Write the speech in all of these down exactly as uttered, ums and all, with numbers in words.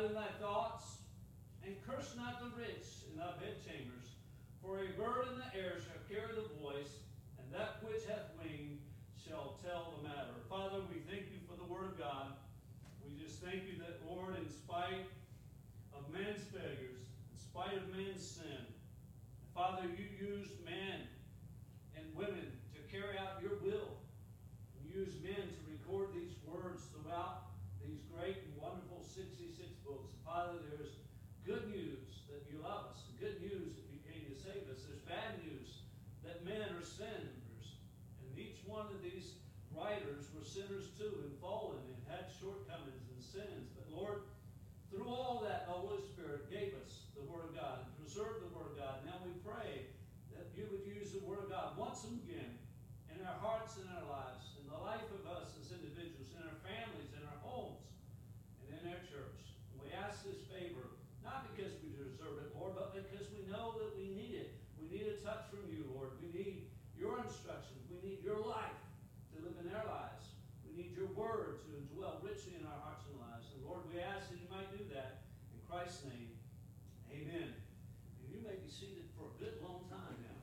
not in thy thoughts, and curse not the rich in thy bedchambers. For a bird in the air shall carry the voice, and that which hath wing shall tell the matter. Father, we thank you for the word of God. We just thank you that, Lord, in spite of man's failures, in spite of man's sin, Father, you used men and women to carry out your will. You used men to record these words throughout these great and wonderful sixty-six books. Father, there's good news that you love us, good news that you came to save us. There's bad news that men are sinners. And each one of these writers were sinners too, and fallen, and had shortcomings and sins. But Lord, through all that, the Holy Spirit gave us the Word of God and preserved the Word of God. Now we pray that you would use the Word of God once again in our hearts and our lives, in the life of us as individuals, in our families, in our homes, and in our church. And we ask this favor, not because we deserve it, Lord, but because we know that we need it. We need a touch from you, Lord. We need your instructions. We need your life to live in our lives. We need your word to dwell richly in our hearts and lives. And Lord, we ask that you might do that. In Christ's name, amen. And you may be seated for a good long time now.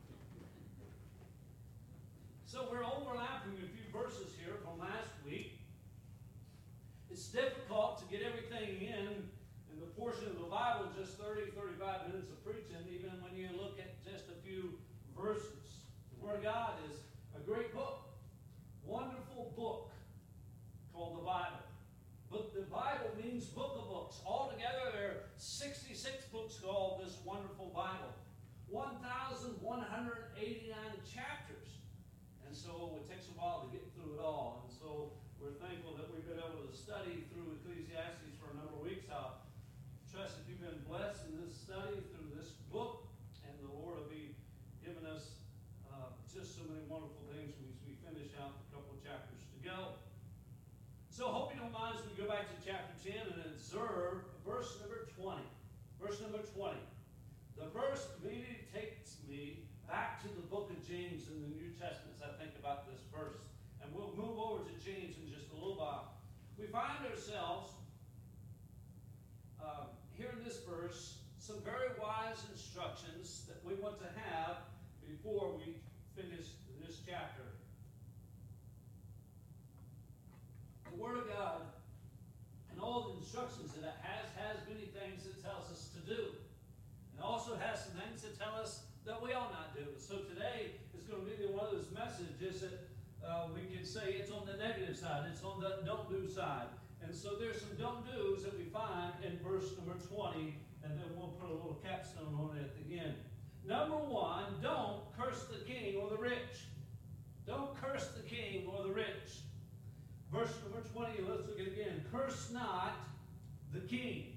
So we're overlapping a few verses here from last week. It's difficult to get everything in in the portion of the Bible, just thirty, thirty-five minutes of preaching, even when you look at just a few verses. The Word of God is a great book, wonderful book called the Bible. But the Bible means book of books. Altogether, there are sixty-six books called this wonderful Bible. one thousand one hundred eighty-nine chapters. And so it takes a while to get through it all. And so we're thankful that we've been able to study through Ecclesiastes for a number of weeks. I trust that you've been blessed in this study through this book. And the Lord will be giving us uh, just so many wonderful things as we finish out a couple of chapters to go. So I hope you don't mind as we go back to chapter ten and observe verse number twenty. Verse number twenty. The verse immediately takes me back to the book of James in the New Testament as I think about this verse. And we'll move over to James in just a little while. We find ourselves uh, here in this verse some very wise instructions that we want to have before we finish this chapter. The Word of God and all the instructions that it has, has many things it tells us to do. And also has some things that tell us that we ought not do. So today is going to be one of those messages that uh, we can say it's on the negative side. It's on the don't do side. And so there's some don't do's that we find in verse number twenty, and then we'll put a little capstone on it at the end. Number one, don't curse the king or the rich. Don't curse the king or the rich. Verse number twenty, let's look at it again. Curse not the king.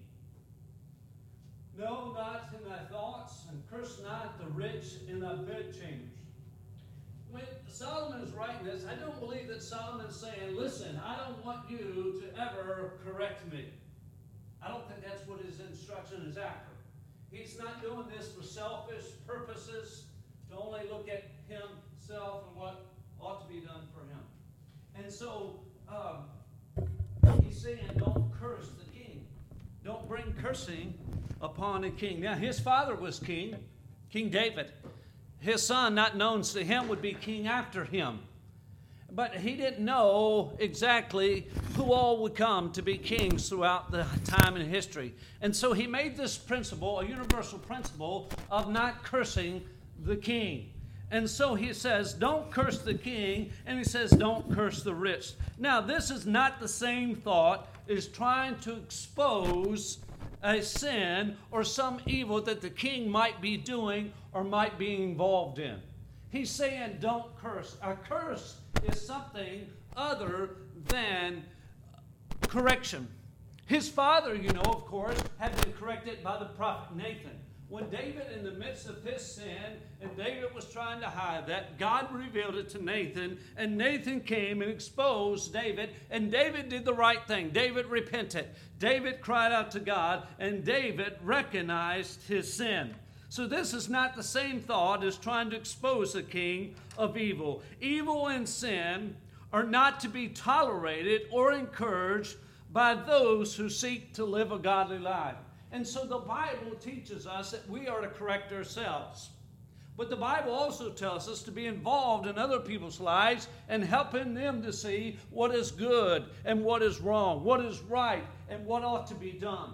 No, not in thy thoughts, and curse not the rich in thy bedchambers. When Solomon is writing this, I don't believe that Solomon is saying, listen, I don't want you to ever correct me. I don't think that's what his instruction is after. He's not doing this for selfish purposes, to only look at himself and what ought to be done for him. And so, um, he's saying, don't curse the king. Don't bring cursing upon a king. Now, his father was king, King David. His son, not known to him, would be king after him. But he didn't know exactly who all would come to be kings throughout the time in history. And so he made this principle, a universal principle, of not cursing the king. And so he says, don't curse the king, and he says, don't curse the rich. Now, this is not the same thought as trying to expose a sin or some evil that the king might be doing or might be involved in. He's saying, don't curse. A curse is something other than correction. His father, you know, of course, had been corrected by the prophet Nathan. When David, in the midst of his sin, and David was trying to hide that, God revealed it to Nathan, and Nathan came and exposed David, and David did the right thing. David repented. David cried out to God, and David recognized his sin. So this is not the same thought as trying to expose a king of evil. Evil and sin are not to be tolerated or encouraged by those who seek to live a godly life. And so the Bible teaches us that we are to correct ourselves. But the Bible also tells us to be involved in other people's lives and helping them to see what is good and what is wrong, what is right and what ought to be done.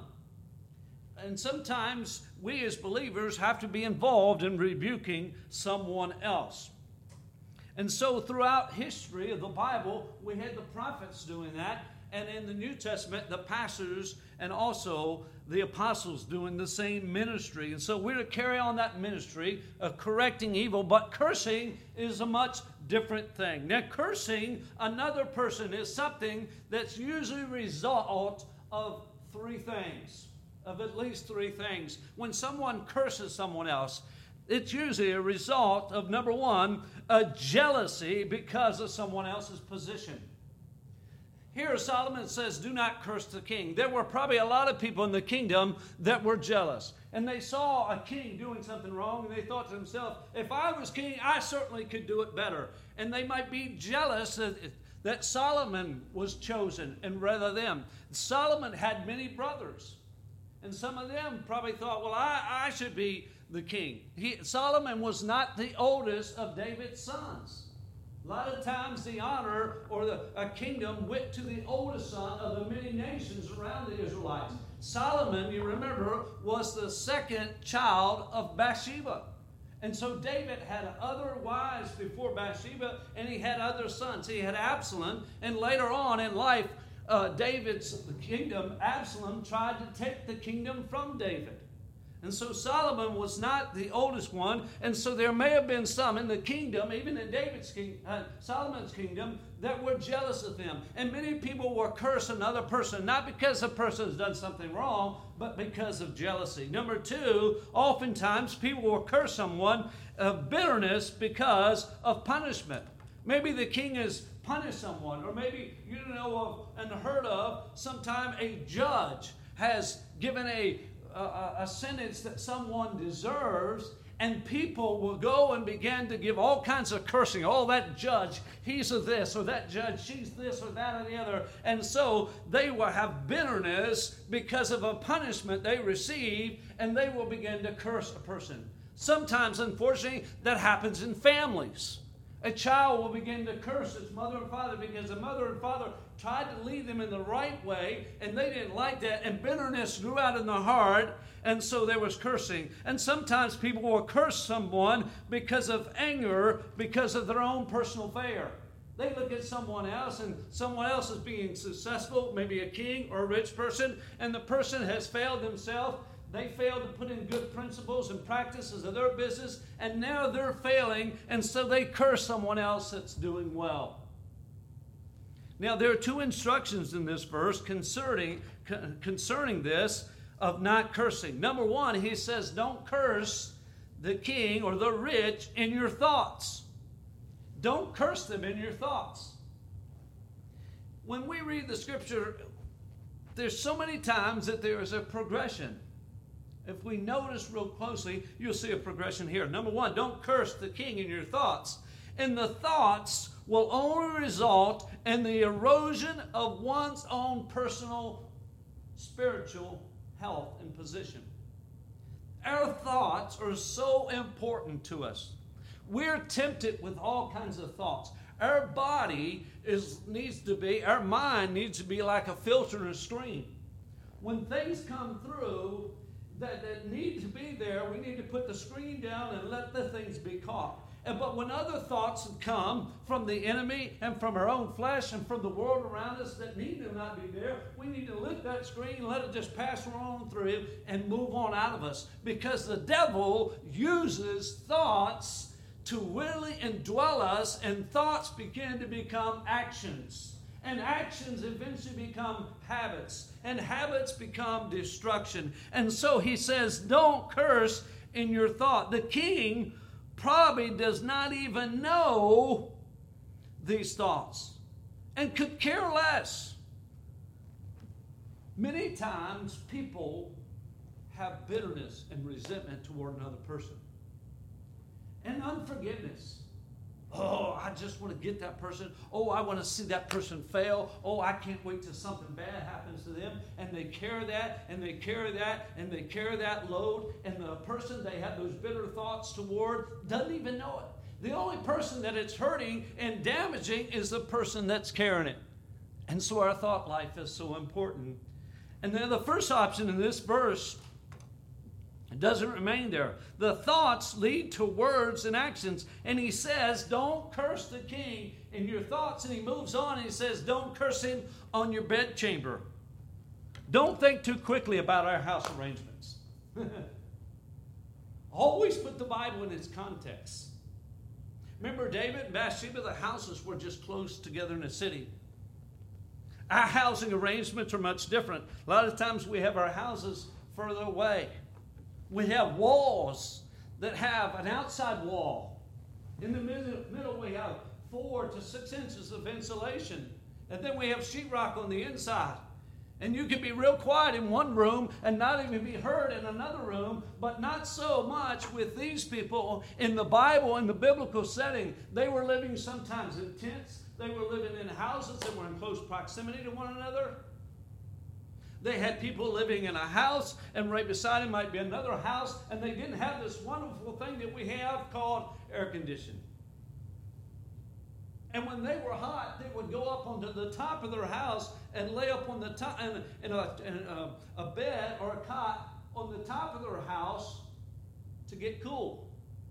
And sometimes we as believers have to be involved in rebuking someone else. And so throughout history of the Bible, we had the prophets doing that. And in the New Testament, the pastors and also the apostles doing the same ministry. And so we're to carry on that ministry of correcting evil, but cursing is a much different thing. Now, cursing another person is something that's usually a result of three things, of at least three things. When someone curses someone else, it's usually a result of, number one, a jealousy because of someone else's position. Here Solomon says, do not curse the king. There were probably a lot of people in the kingdom that were jealous. And they saw a king doing something wrong, and they thought to themselves, if I was king, I certainly could do it better. And they might be jealous that, that Solomon was chosen and rather them. Solomon had many brothers. And some of them probably thought, well, I, I should be the king. He, Solomon was not the oldest of David's sons. A lot of times the honor or the a kingdom went to the oldest son of the many nations around the Israelites. Solomon, you remember, was the second child of Bathsheba. And so David had other wives before Bathsheba, and he had other sons. He had Absalom, and later on in life, uh, David's kingdom, Absalom tried to take the kingdom from David. And so Solomon was not the oldest one, and so there may have been some in the kingdom, even in David's king, uh, Solomon's kingdom, that were jealous of them. And many people will curse another person, not because the person has done something wrong, but because of jealousy. Number two, oftentimes people will curse someone of bitterness because of punishment. Maybe the king has punished someone, or maybe you know of and heard of sometime a judge has given a A, a sentence that someone deserves, and people will go and begin to give all kinds of cursing. Oh, that judge, he's a this, or that judge, she's this, or that, or the other. And so they will have bitterness because of a punishment they received, and they will begin to curse a person. Sometimes, unfortunately, that happens in families. A child will begin to curse its mother and father because the mother and father tried to lead them in the right way, and they didn't like that, and bitterness grew out in the heart, and so there was cursing. And sometimes people will curse someone because of anger, because of their own personal failure. They look at someone else, and someone else is being successful, maybe a king or a rich person, and the person has failed themselves. They failed to put in good principles and practices of their business, and now they're failing, and so they curse someone else that's doing well. Now, there are two instructions in this verse concerning, concerning this of not cursing. Number one, he says, don't curse the king or the rich in your thoughts. Don't curse them in your thoughts. When we read the scripture, there's so many times that there is a progression. If we notice real closely, you'll see a progression here. Number one, don't curse the king in your thoughts. And the thoughts will only result in the erosion of one's own personal spiritual health and position. Our thoughts are so important to us. We're tempted with all kinds of thoughts. Our body is needs to be, our mind needs to be like a filter and a screen. When things come through that, that need to be there, we need to put the screen down and let the things be caught. And, but when other thoughts come from the enemy and from our own flesh and from the world around us that need to not be there, we need to lift that screen and let it just pass on through and move on out of us. Because the devil uses thoughts to really indwell us, and thoughts begin to become actions. And actions eventually become habits. And habits become destruction. And so he says, don't curse in your thought. The king probably does not even know these thoughts and could care less. Many times people have bitterness and resentment toward another person and unforgiveness. Oh, I just want to get that person. Oh, I want to see that person fail. Oh, I can't wait till something bad happens to them. And they carry that, and they carry that, and they carry that load. And the person they have those bitter thoughts toward doesn't even know it. The only person that it's hurting and damaging is the person that's carrying it. And so our thought life is so important. And then the first option in this verse, it doesn't remain there. The thoughts lead to words and actions. And he says, don't curse the king in your thoughts. And he moves on and he says, don't curse him on your bedchamber. Don't think too quickly about our house arrangements. Always put the Bible in its context. Remember David and Bathsheba, the houses were just close together in the city. Our housing arrangements are much different. A lot of times we have our houses further away. We have walls that have an outside wall. In the middle, middle we have four to six inches of insulation. And then we have sheetrock on the inside. And you can be real quiet in one room and not even be heard in another room, but not so much with these people in the Bible, in the biblical setting. They were living sometimes in tents. They were living in houses that were in close proximity to one another. They had people living in a house, and right beside them might be another house, and they didn't have this wonderful thing that we have called air conditioning. And when they were hot, they would go up onto the top of their house and lay up on the top in, in, a, in a, a bed or a cot on the top of their house to get cool.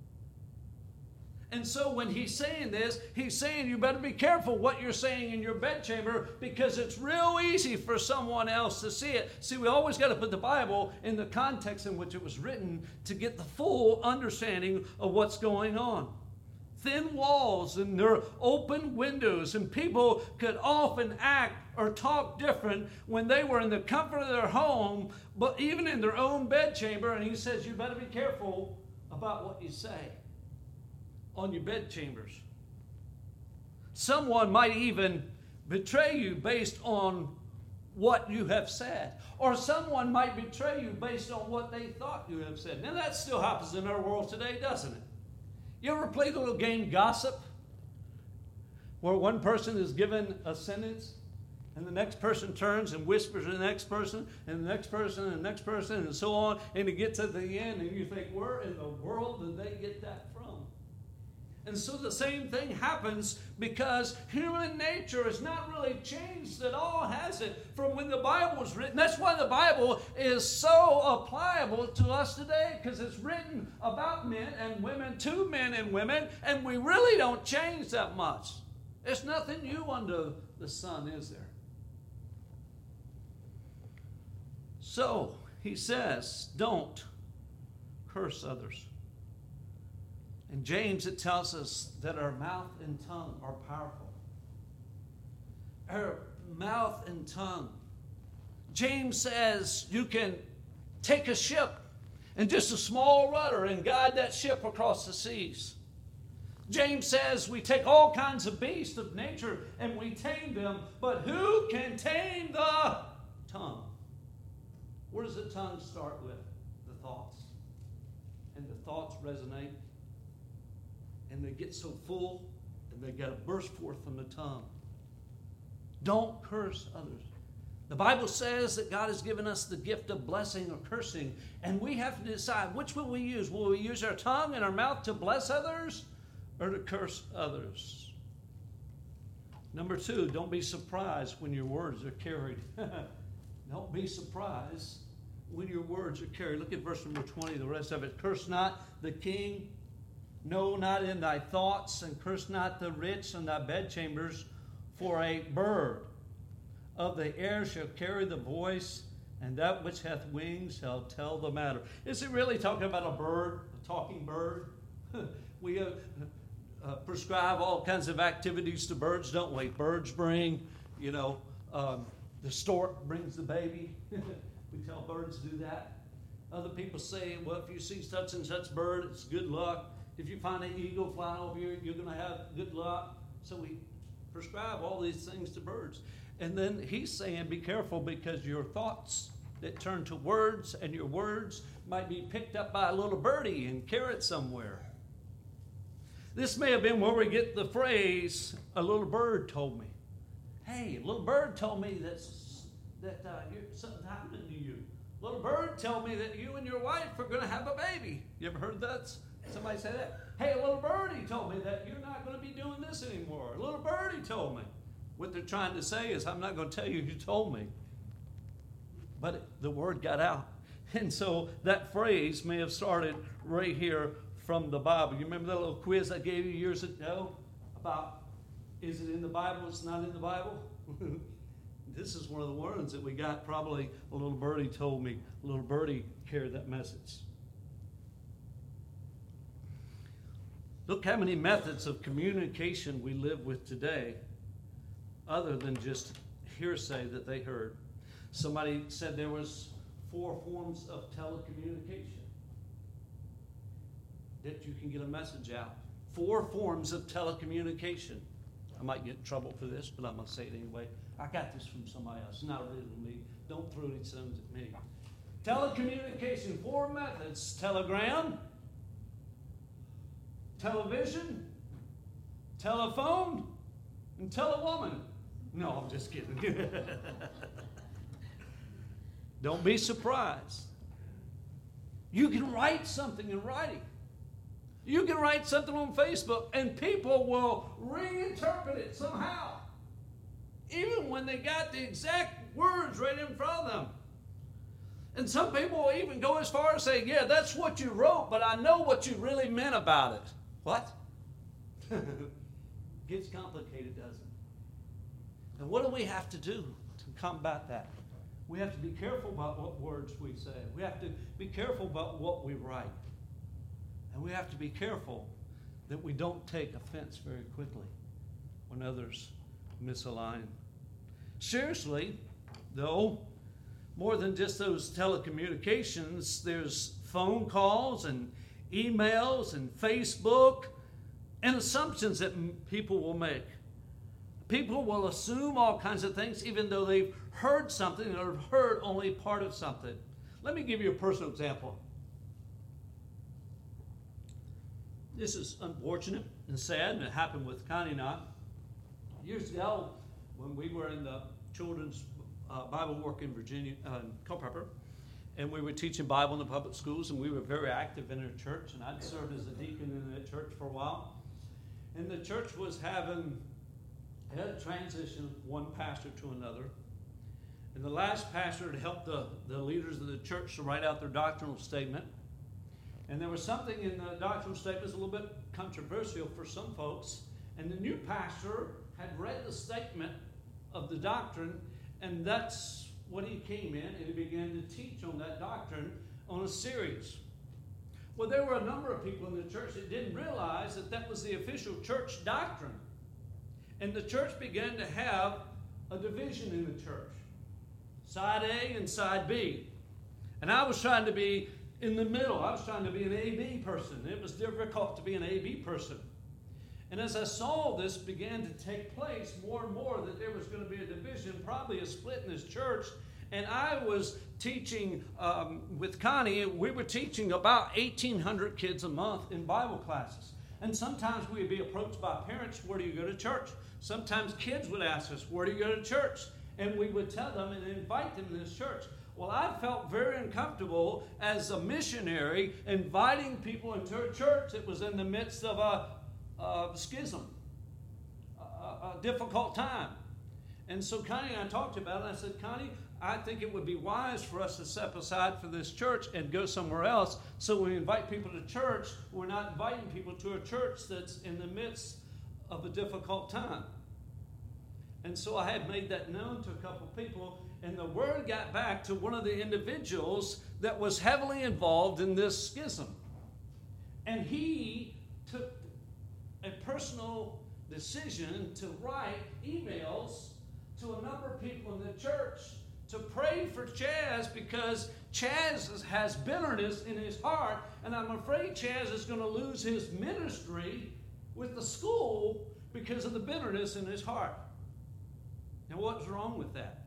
And so when he's saying this, he's saying you better be careful what you're saying in your bedchamber, because it's real easy for someone else to see it. See, we always got to put the Bible in the context in which it was written to get the full understanding of what's going on. Thin walls and their open windows, and people could often act or talk different when they were in the comfort of their home, but even in their own bedchamber. And he says you better be careful about what you say on your bedchambers. Someone might even betray you based on what you have said. Or someone might betray you based on what they thought you have said. Now that still happens in our world today, doesn't it? You ever play the little game Gossip? Where one person is given a sentence and the next person turns and whispers to the next person and the next person and the next person and so on, and it gets at the end and you think, where in the world did they get that from? And so the same thing happens because human nature is not really changed at all, has it? From when the Bible was written. That's why the Bible is so applicable to us today, because it's written about men and women, to men and women, and we really don't change that much. There's nothing new under the sun, is there? So he says, don't curse others. In James, it tells us that our mouth and tongue are powerful. Our mouth and tongue. James says you can take a ship and just a small rudder and guide that ship across the seas. James says we take all kinds of beasts of nature and we tame them, but who can tame the tongue? Where does the tongue start with? The thoughts. And the thoughts resonate. And they get so full, and they got to burst forth from the tongue. Don't curse others. The Bible says that God has given us the gift of blessing or cursing, and we have to decide which will we use. Will we use our tongue and our mouth to bless others or to curse others? Number two, don't be surprised when your words are carried. Don't be surprised when your words are carried. Look at verse number twenty, the rest of it. Curse not the king, no, not in thy thoughts, and curse not the rich in thy bedchambers, for a bird of the air shall carry the voice, and that which hath wings shall tell the matter. Is it really talking about a bird, a talking bird? we uh, uh, prescribe all kinds of activities to birds, don't we? Birds bring, you know, um, the stork brings the baby. We tell birds to do that. Other people say, well, if you see such and such bird, it's good luck. If you find an eagle flying over you, you're going to have good luck. So we prescribe all these things to birds. And then he's saying, be careful, because your thoughts that turn to words, and your words might be picked up by a little birdie and carried somewhere. This may have been where we get the phrase, a little bird told me. Hey, a little bird told me that, that uh, something's happening to you. Little bird told me that you and your wife are going to have a baby. You ever heard that? Somebody say that? Hey, a little birdie told me that you're not going to be doing this anymore. A little birdie told me. What they're trying to say is, I'm not going to tell you who told me. But it, the word got out. And so that phrase may have started right here from the Bible. You remember that little quiz I gave you years ago about, is it in the Bible? It's not in the Bible? This is one of the words that we got. Probably a little birdie told me. A little birdie carried that message. Look how many methods of communication we live with today, other than just hearsay that they heard. Somebody said there was four forms of telecommunication that you can get a message out. Four forms of telecommunication. I might get in trouble for this, but I'm going to say it anyway. I got this from somebody else, not really me. Don't throw these things at me. Telecommunication, four methods. Telegram, television, telephone, and telewoman. No, I'm just kidding. Don't be surprised. You can write something in writing. You can write something on Facebook, and people will reinterpret it somehow, even when they got the exact words right in front of them. And some people will even go as far as saying, yeah, that's what you wrote, but I know what you really meant about it. What? Gets complicated, doesn't it? And what do we have to do to combat that? We have to be careful about what words we say. We have to be careful about what we write. And we have to be careful that we don't take offense very quickly when others misalign. Seriously, though, more than just those telecommunications, there's phone calls and emails and Facebook and assumptions that m- people will make. People will assume all kinds of things even though they've heard something or heard only part of something. Let me give you a personal example. This is unfortunate and sad, and it happened with Connie and I. Years ago, when we were in the children's uh, Bible work in Virginia, uh, in Culpeper, and we were teaching Bible in the public schools, and we were very active in our church, and I'd served as a deacon in that church for a while. And the church was having had a transition of one pastor to another. And the last pastor had helped the, the leaders of the church to write out their doctrinal statement. And there was something in the doctrinal statement that was a little bit controversial for some folks. And the new pastor had read the statement of the doctrine, and that's when he came in and he began to teach on that doctrine on a series. Well, there were a number of people in the church that didn't realize that that was the official church doctrine. And the church began to have a division in the church. Side A and side B. And I was trying to be in the middle. I was trying to be an A B person. It was difficult to be an A B person. And as I saw this began to take place more and more, that there was going to be a division, probably a split in this church. And I was teaching um, with Connie. We were teaching about eighteen hundred kids a month in Bible classes. And sometimes we would be approached by parents, where do you go to church? Sometimes kids would ask us, where do you go to church? And we would tell them and invite them to this church. Well, I felt very uncomfortable as a missionary inviting people into a church that was in the midst of a, a schism, a, a difficult time. And so Connie and I talked about it. I said, Connie, I think it would be wise for us to step aside for this church and go somewhere else. So when we invite people to church, we're not inviting people to a church that's in the midst of a difficult time. And so I had made that known to a couple of people, and the word got back to one of the individuals that was heavily involved in this schism. And he took a personal decision to write emails to a number of people in the church to pray for Chaz, because Chaz has bitterness in his heart, and I'm afraid Chaz is going to lose his ministry with the school because of the bitterness in his heart. Now, what's wrong with that?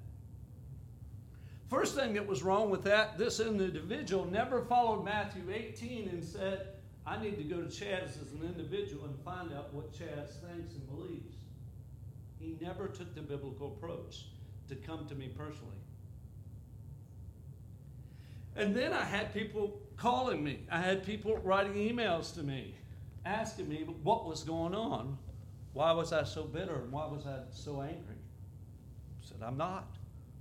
First thing that was wrong with that, this individual never followed Matthew eighteen and said, I need to go to Chaz as an individual and find out what Chaz thinks and believes. He never took the biblical approach to come to me personally. And then I had people calling me. I had people writing emails to me, asking me what was going on. Why was I so bitter? And why was I so angry? I said, I'm not.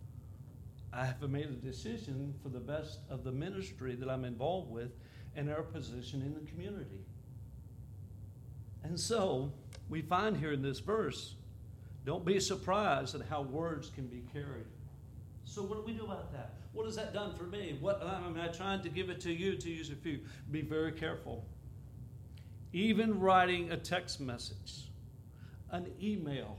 I have made a decision for the best of the ministry that I'm involved with and our position in the community. And so we find here in this verse, don't be surprised at how words can be carried. So what do we do about that? What has that done for me? What am I trying to give it to you to use a few? Be very careful. Even writing a text message, an email.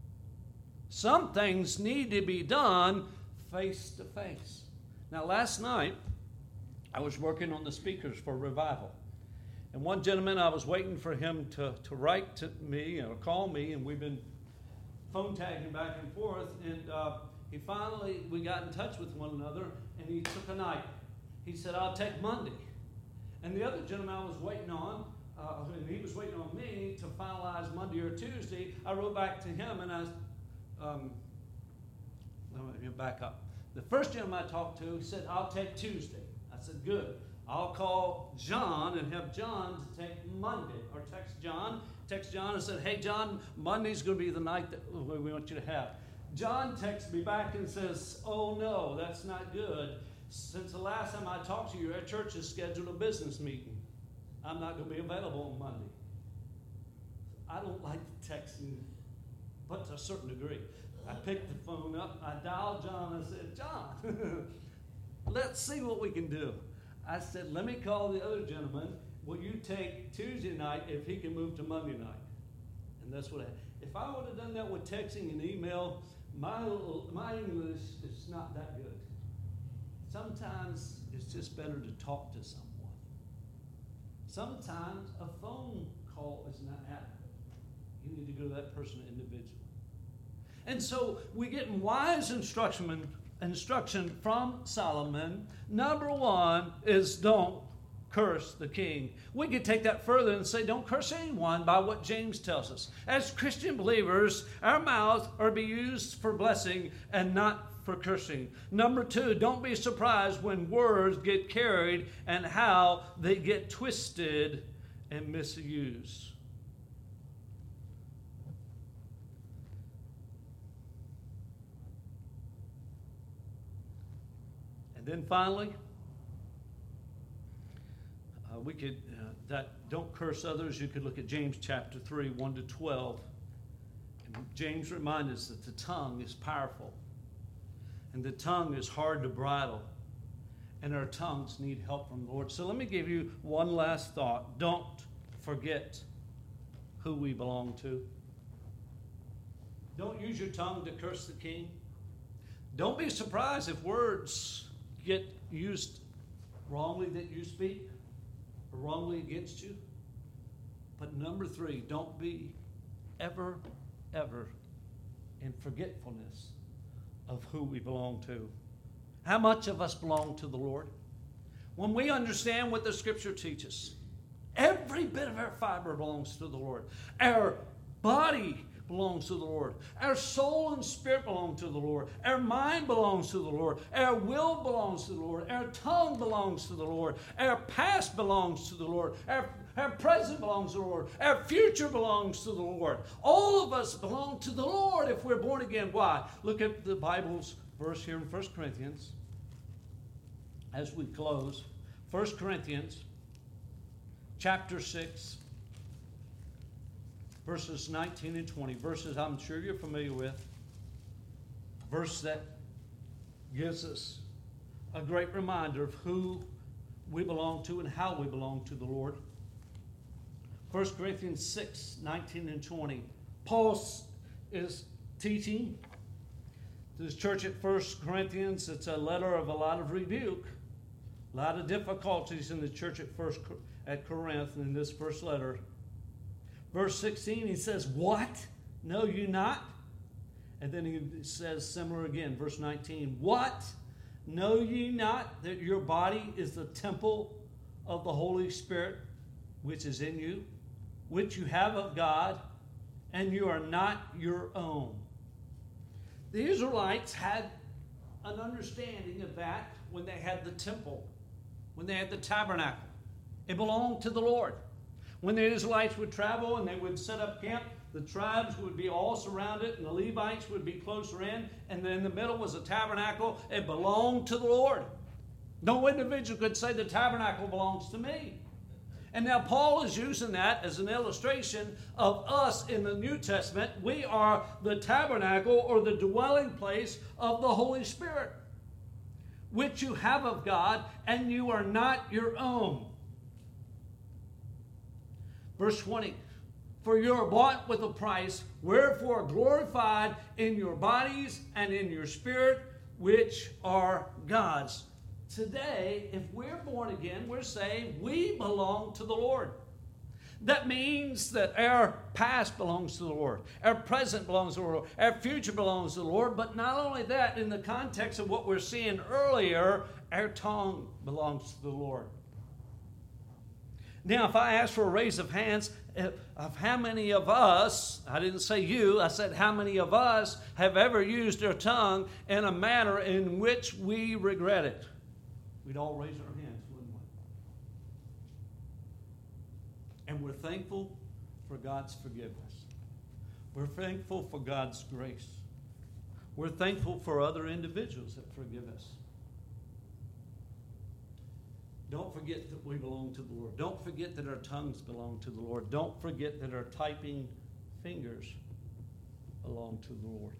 Some things need to be done face to face. Now last night, I was working on the speakers for revival. And one gentleman, I was waiting for him to, to write to me or call me, and we've been phone tagging back and forth. And uh, he finally, we got in touch with one another, and he took a night. He said, I'll take Monday. And the other gentleman I was waiting on, uh, and he was waiting on me to finalize Monday or Tuesday, I wrote back to him, and I um, let me back up. The first gentleman I talked to said, I'll take Tuesday. I said, good. I'll call John and have John to take Monday. Or text John. Text John and said, hey, John, Monday's going to be the night that we want you to have. John texts me back and says, oh, no, that's not good. Since the last time I talked to you, our church has scheduled a business meeting. I'm not going to be available on Monday. I don't like texting, but to a certain degree. I picked the phone up, I dialed John, and I said, John, let's see what we can do. I said, let me call the other gentleman. Will you take Tuesday night if he can move to Monday night? And that's what I, if I would have done that with texting and email, my, my English is not that good. Sometimes it's just better to talk to someone. Sometimes a phone call is not adequate. You need to go to that person individually. And so we get wise instruction, instruction from Solomon. Number one is don't curse the king. We could take that further and say don't curse anyone by what James tells us. As Christian believers, our mouths are to be used for blessing and not for cursing. Number two, don't be surprised when words get carried and how they get twisted and misused. And then finally, uh, we could, uh, that don't curse others, you could look at James chapter three, one to twelve. And James reminds us that the tongue is powerful. And the tongue is hard to bridle. And our tongues need help from the Lord. So let me give you one last thought. Don't forget who we belong to. Don't use your tongue to curse the king. Don't be surprised if words get used wrongly that you speak or wrongly against you. But number three, don't be ever, ever in forgetfulness of who we belong to. How much of us belong to the Lord? When we understand what the Scripture teaches, every bit of our fiber belongs to the Lord. Our body belongs to the Lord. Our soul and spirit belong to the Lord. Our mind belongs to the Lord. Our will belongs to the Lord. Our tongue belongs to the Lord. Our past belongs to the Lord. Our, our present belongs to the Lord. Our future belongs to the Lord. All of us belong to the Lord if we're born again. Why? Look at the Bible's verse here in First Corinthians as we close. First Corinthians chapter six. Verses nineteen and twenty, verses I'm sure you're familiar with. Verse that gives us a great reminder of who we belong to and how we belong to the Lord. First Corinthians six, nineteen and twenty. Paul is teaching to this church at First Corinthians. It's a letter of a lot of rebuke, a lot of difficulties in the church at First at Corinth in this first letter. Verse sixteen, he says, what? Know you not? And then he says similar again, verse nineteen. What? Know ye not that your body is the temple of the Holy Spirit, which is in you, which you have of God, and you are not your own. The Israelites had an understanding of that when they had the temple, when they had the tabernacle. It belonged to the Lord. When the Israelites would travel and they would set up camp, the tribes would be all surrounded and the Levites would be closer in, and then in the middle was a tabernacle. It belonged to the Lord. No individual could say the tabernacle belongs to me. And now Paul is using that as an illustration of us in the New Testament. We are the tabernacle or the dwelling place of the Holy Spirit, which you have of God, and you are not your own. Verse twenty, for you are bought with a price, wherefore glorified in your bodies and in your spirit, which are God's. Today, if we're born again, we're saved, we belong to the Lord. That means that our past belongs to the Lord, our present belongs to the Lord, our future belongs to the Lord, but not only that, in the context of what we're seeing earlier, our tongue belongs to the Lord. Now, if I ask for a raise of hands of how many of us, I didn't say you, I said how many of us have ever used our tongue in a manner in which we regret it, we'd all raise our hands, wouldn't we? And we're thankful for God's forgiveness. We're thankful for God's grace. We're thankful for other individuals that forgive us. Don't forget that we belong to the Lord. Don't forget that our tongues belong to the Lord. Don't forget that our typing fingers belong to the Lord.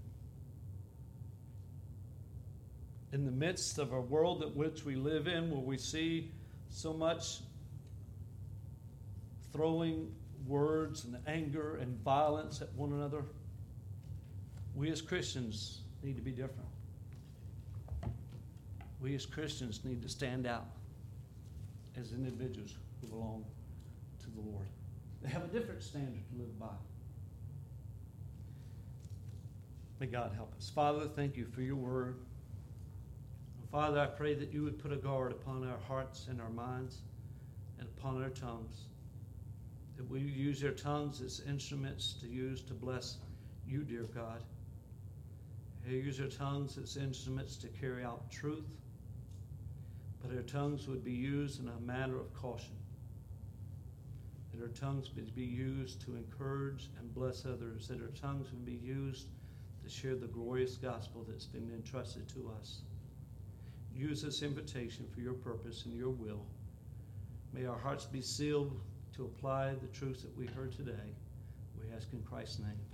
In the midst of a world in which we live in, where we see so much throwing words and anger and violence at one another, we as Christians need to be different. We as Christians need to stand out as individuals who belong to the Lord. They have a different standard to live by. May God help us. Father, thank you for your word. Father, I pray that you would put a guard upon our hearts and our minds and upon our tongues, that we use our tongues as instruments to use to bless you, dear God. We use our tongues as instruments to carry out truth, but our tongues would be used in a manner of caution, that our tongues would be used to encourage and bless others, that our tongues would be used to share the glorious gospel that's been entrusted to us. Use this invitation for your purpose and your will. May our hearts be sealed to apply the truths that we heard today. We ask in Christ's name.